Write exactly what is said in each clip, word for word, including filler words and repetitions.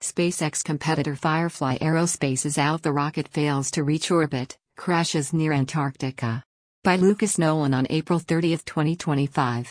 SpaceX competitor Firefly Aerospace's Alpha rocket fails to reach orbit, crashes near Antarctica. By Lucas Nolan on April thirtieth, twenty twenty-five.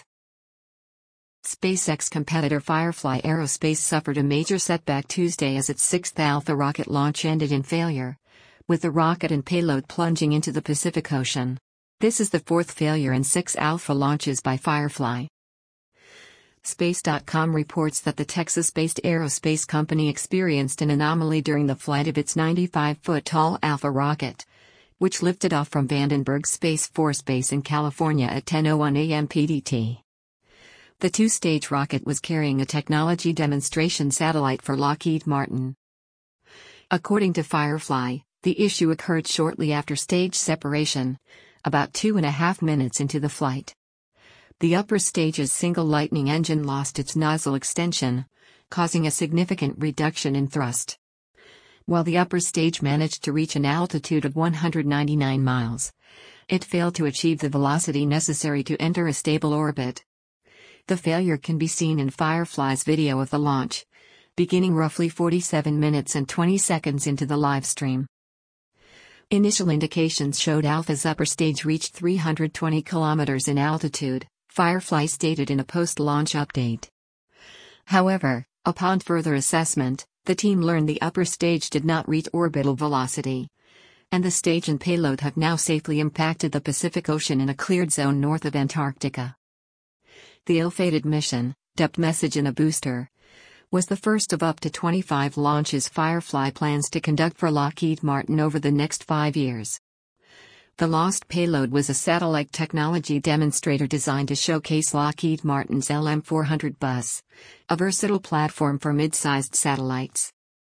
SpaceX competitor Firefly Aerospace suffered a major setback Tuesday as its sixth Alpha rocket launch ended in failure, with the rocket and payload plunging into the Pacific Ocean. This is the fourth failure in six Alpha launches by Firefly. Space dot com reports that the Texas-based aerospace company experienced an anomaly during the flight of its ninety-five foot tall Alpha rocket, which lifted off from Vandenberg Space Force Base in California at ten oh one a m P D T. The two-stage rocket was carrying a technology demonstration satellite for Lockheed Martin. According to Firefly, the issue occurred shortly after stage separation, about two and a half minutes into the flight. The upper stage's single Lightning engine lost its nozzle extension, causing a significant reduction in thrust. While the upper stage managed to reach an altitude of one hundred ninety-nine miles, it failed to achieve the velocity necessary to enter a stable orbit. The failure can be seen in Firefly's video of the launch, beginning roughly forty-seven minutes and twenty seconds into the live stream. Initial indications showed Alpha's upper stage reached three hundred twenty kilometers in altitude, Firefly stated in a post-launch update. However, upon further assessment, the team learned the upper stage did not reach orbital velocity, and the stage and payload have now safely impacted the Pacific Ocean in a cleared zone north of Antarctica. The ill-fated mission, dubbed Message in a Booster, was the first of up to twenty-five launches Firefly plans to conduct for Lockheed Martin over the next five years. The lost payload was a satellite technology demonstrator designed to showcase Lockheed Martin's L M four hundred bus, a versatile platform for mid-sized satellites.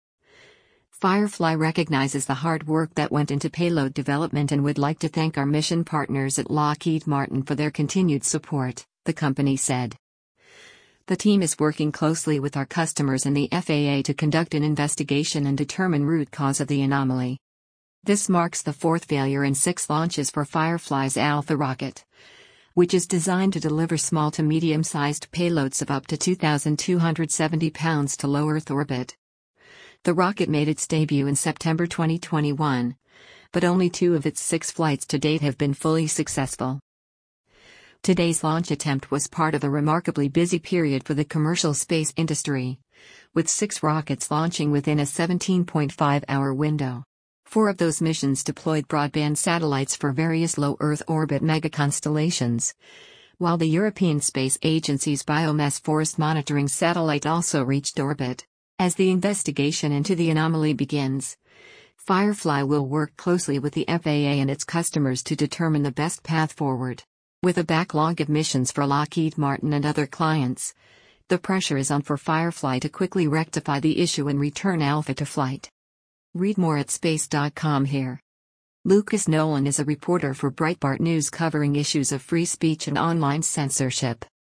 Firefly recognizes the hard work that went into payload development and would like to thank our mission partners at Lockheed Martin for their continued support, the company said. The team is working closely with our customers and the F A A to conduct an investigation and determine root cause of the anomaly. This marks the fourth failure in six launches for Firefly's Alpha rocket, which is designed to deliver small to medium-sized payloads of up to two thousand two hundred seventy pounds to low Earth orbit. The rocket made its debut in September twenty twenty-one, but only two of its six flights to date have been fully successful. Today's launch attempt was part of a remarkably busy period for the commercial space industry, with six rockets launching within a seventeen point five hour window. Four of those missions deployed broadband satellites for various low Earth orbit megaconstellations, while the European Space Agency's Biomass Forest Monitoring satellite also reached orbit. As the investigation into the anomaly begins, Firefly will work closely with the F A A and its customers to determine the best path forward. With a backlog of missions for Lockheed Martin and other clients, the pressure is on for Firefly to quickly rectify the issue and return Alpha to flight. Read more at space dot com here. Lucas Nolan is a reporter for Breitbart News covering issues of free speech and online censorship.